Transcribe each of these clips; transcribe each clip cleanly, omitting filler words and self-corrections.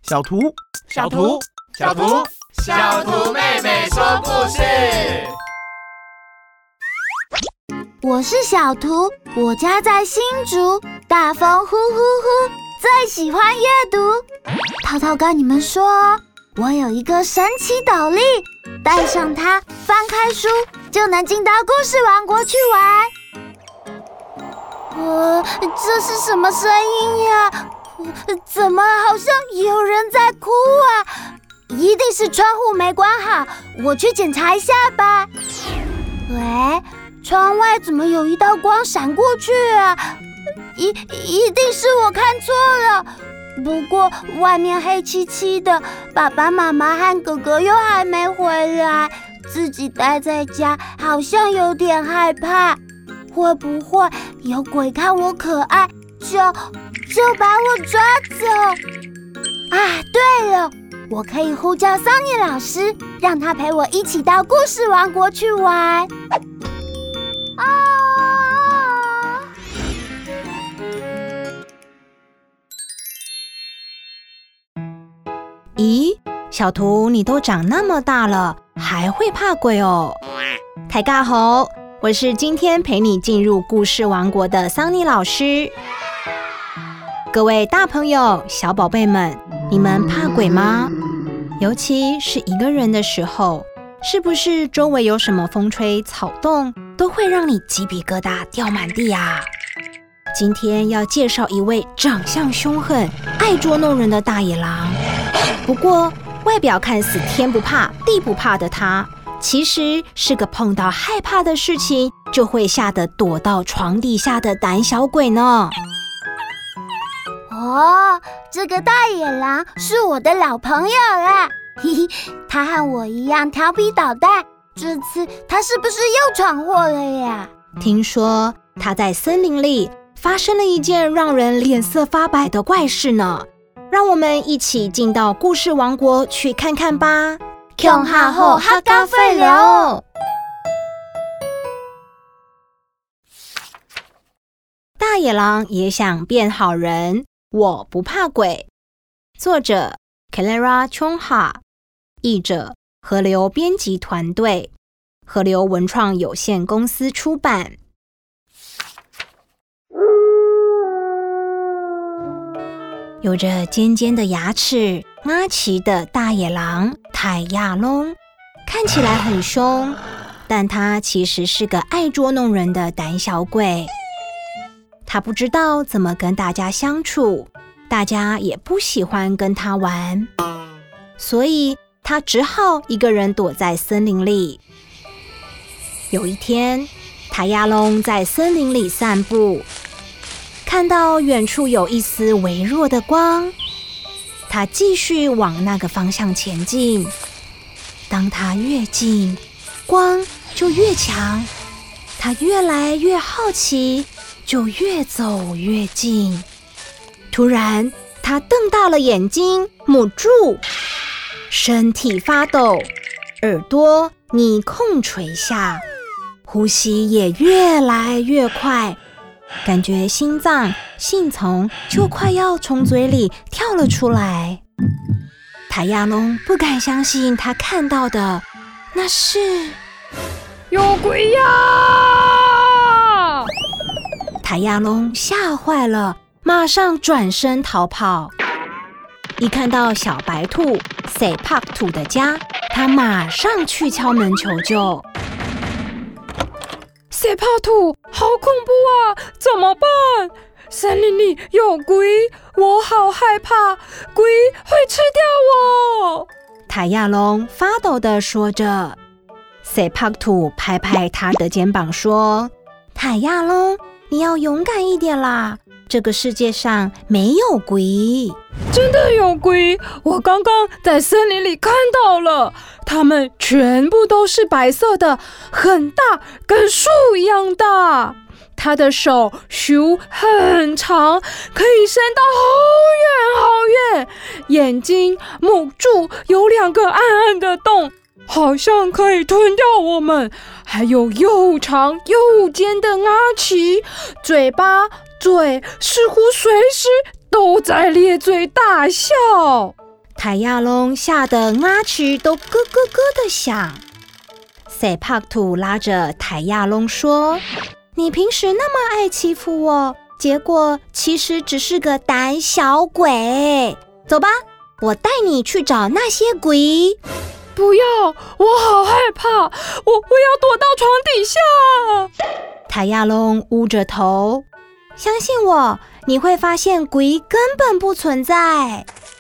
小图妹妹说故事。 我是小图，我家在新竹，大风呼呼呼，最喜欢阅读。涛涛跟你们说，我有一个神奇斗笠，戴上它，翻开书就能进到故事王国去玩。这是什么声音呀？怎么好像有人在哭啊？一定是窗户没关好，我去检查一下吧。喂，窗外怎么有一道光闪过去啊？一定是我看错了。不过外面黑漆漆的，爸爸妈妈和哥哥又还没回来，自己待在家好像有点害怕。会不会有鬼看我可爱，就把我抓走？啊，对了，我可以呼叫桑尼老师，让他陪我一起到故事王国去玩。 咦，小图，你都长那么大了，还会怕鬼哦？大家好，我是今天陪你进入故事王国的桑尼老师。各位大朋友、小宝贝们，你们怕鬼吗？尤其是一个人的时候，是不是周围有什么风吹草动，都会让你鸡皮疙瘩掉满地啊？今天要介绍一位长相凶狠、爱捉弄人的大野狼。不过，外表看似天不怕地不怕的他，其实是个碰到害怕的事情就会吓得躲到床底下的胆小鬼呢。 哦，这个大野狼是我的老朋友啦，嘿嘿，他和我一样调皮捣蛋，这次他是不是又闯祸了呀？ 听说他在森林里发生了一件让人脸色发白的怪事呢，让我们一起进到故事王国去看看吧。 恐吓后哈嘎废流。 大野狼也想变好人，我不怕鬼。作者 Clara Chongha， 译者河流编辑团队，河流文创有限公司出版。有着尖尖的牙齿、阿奇的大野狼泰亚龙，看起来很凶，但他其实是个爱捉弄人的胆小鬼。他不知道怎么跟大家相处，大家也不喜欢跟他玩，所以他只好一个人躲在森林里。有一天，泰亚龙在森林里散步，看到远处有一丝微弱的光，他继续往那个方向前进。当他越近，光就越强，他越来越好奇，就越走越近。突然，他瞪大了眼睛，母住，身体发抖，耳朵逆空垂下，呼吸也越来越快，感觉心脏、信从就快要从嘴里跳了出来。泰亚龙不敢相信他看到的，那是有鬼呀！ 泰亚龙吓坏了，马上转身逃跑。一看到小白兔塞帕兔的家，他马上去敲门求救。 塞帕兔，好恐怖啊！怎么办？森林里有鬼，我好害怕，鬼会吃掉我！ 泰亚龙发抖地说着。塞帕兔拍拍他的肩膀说：“泰亚龙，你要勇敢一点啦！这个世界上没有鬼。” 真的有鬼！我刚刚在森林里看到了，它们全部都是白色的，很大，跟树一样大。它的手很长，可以伸到好远好远。眼睛母住有2个暗暗的洞，好像可以吞掉我们。还有又长又尖的阿奇，嘴似乎随时都在咧嘴大笑。 泰亚龙吓得牙齿都咯咯咯的响。塞帕图拉着泰亚龙说：“你平时那么爱欺负我，结果其实只是个胆小鬼。走吧，我带你去找那些鬼。” 不要，我好害怕，我要躲到床底下。 泰亚龙捂着头，相信我，你会发现鬼根本不存在。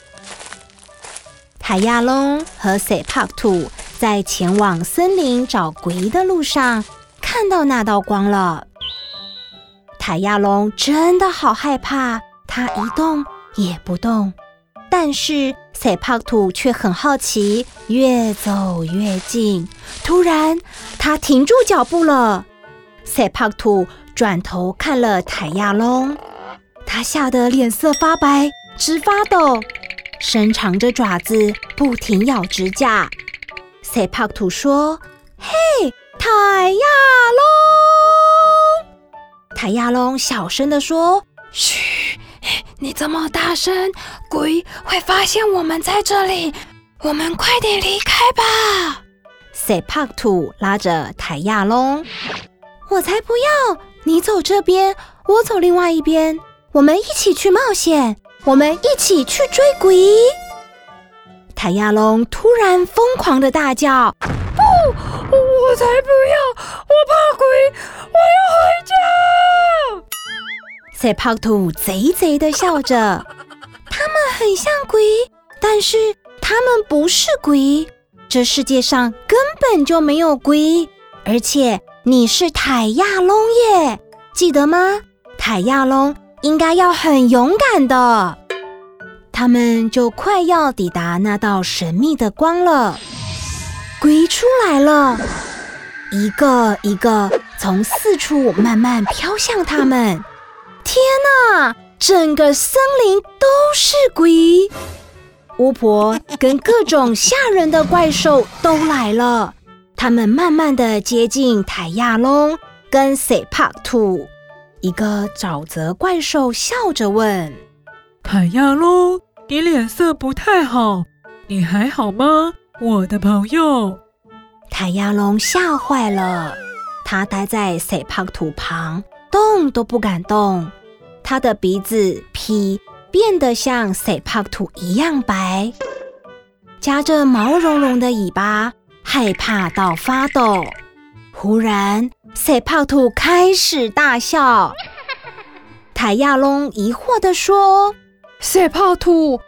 泰亚龙和塞帕图在前往森林找鬼的路上，看到那道光了。泰亚龙真的好害怕，他一动也不动。但是塞帕图却很好奇，越走越近。突然，他停住脚步了。塞帕图转头看了泰亚龙，他吓得脸色发白，直发抖，伸长着爪子，不停咬指甲。塞帕图说：“嘿，泰亚龙！”泰亚龙小声地说：“嘘，你这么大声，鬼会发现我们在这里，我们快点离开吧。”塞帕图拉着泰亚龙：“我才不要！你走这边，我走另外一边，我们一起去冒险，我们一起去追鬼。”泰亚龙突然疯狂的大叫：“ 不，我才不要！我怕鬼，我要回家！” 塞帕图贼贼的笑着，他们很像鬼，但是他们不是鬼。这世界上根本就没有鬼，而且你是泰亚龙耶，记得吗？泰亚龙应该要很勇敢的。他们就快要抵达那道神秘的光了，鬼出来了，一个一个从四处慢慢飘向他们。天哪，整个森林都是鬼！巫婆跟各种吓人的怪兽都来了，他们慢慢的接近泰亚龙跟塞帕图。一个沼泽怪兽笑着问：“ 泰亚龙，你脸色不太好，你还好吗，我的朋友？” 泰亚龙吓坏了，他待在塞帕图旁，动都不敢动。他的鼻子皮变得像塞帕图一样白，夹着毛茸茸的尾巴，害怕到发抖。忽然，塞帕图开始大笑。泰亚龙疑惑地说：“ 塞帕图，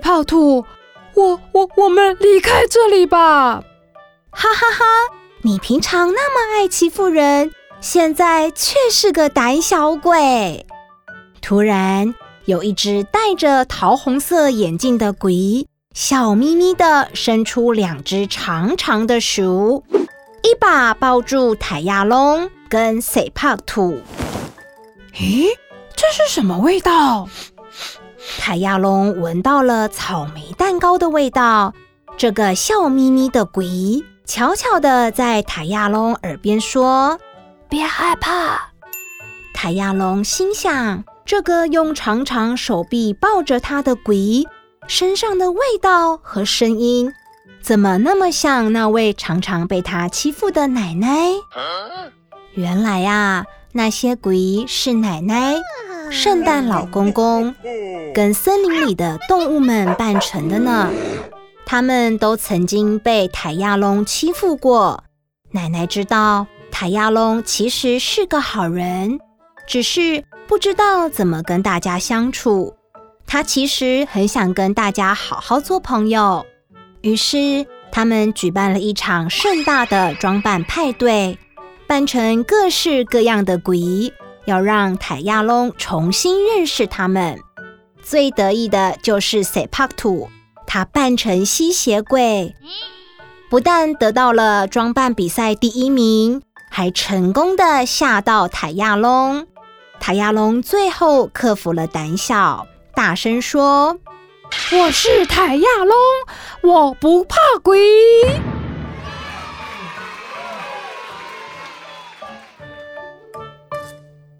我们离开这里吧！” 哈哈哈，你平常那么爱欺负人，现在却是个胆小鬼。突然，有一只戴着桃红色眼镜的鬼，笑眯眯地伸出2只长长的手，一把抱住泰亚龙跟塞帕图。 咦，这是什么味道？ 泰亚龙闻到了草莓蛋糕的味道。这个笑眯眯的鬼悄悄地在泰亚龙耳边说：“别害怕。”泰亚龙心想，这个用长长手臂抱着他的鬼身上的味道和声音，怎么那么像那位常常被他欺负的奶奶？原来啊，那些鬼是奶奶、圣诞老公公跟森林里的动物们扮成的呢。他们都曾经被泰亚龙欺负过。奶奶知道泰亚龙其实是个好人，只是不知道怎么跟大家相处。他其实很想跟大家好好做朋友。于是他们举办了一场盛大的装扮派对，扮成各式各样的鬼，要让泰亚龙重新认识他们。最得意的就是塞帕图，他扮成吸血鬼，不但得到了装扮比赛第1名，还成功的吓到泰亚龙。泰亚龙最后克服了胆小，大声说：“ 我是泰亚龙，我不怕鬼。”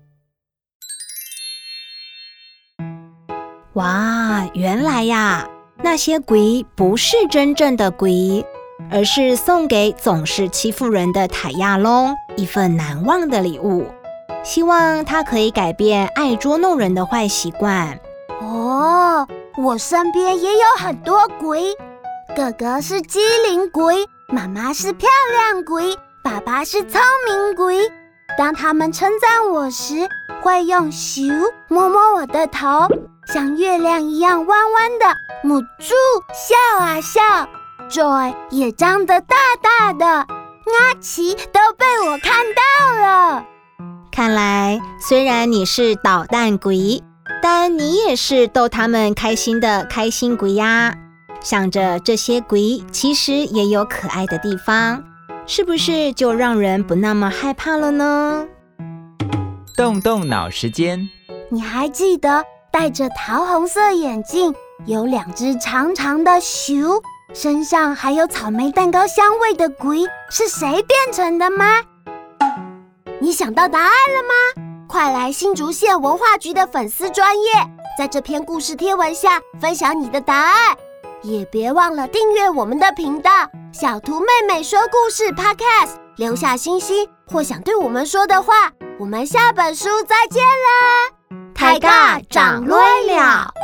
哇，原来呀， 那些鬼不是真正的鬼，而是送给总是欺负人的泰亚龙一份难忘的礼物，希望他可以改变爱捉弄人的坏习惯。 哦，我身边也有很多鬼，哥哥是机灵鬼，妈妈是漂亮鬼，爸爸是聪明鬼。当他们称赞我时，会用咻摸摸我的头，像月亮一样弯弯的母猪笑啊笑。Joy 也张得大大的，阿奇都被我看到了。 看来虽然你是捣蛋鬼，但你也是逗他们开心的开心鬼呀。想着这些鬼其实也有可爱的地方，是不是就让人不那么害怕了呢？ 动动脑时间， 你还记得戴着桃红色眼镜，有2只长长的咻，身上还有草莓蛋糕香味的鬼是谁变成的吗？你想到答案了吗？快来新竹县文化局的粉丝专页，在这篇故事贴文下分享你的答案，也别忘了订阅我们的频道小图妹妹说故事 Podcast， 留下星星或想对我们说的话。我们下本书再见啦！ 大家长累了。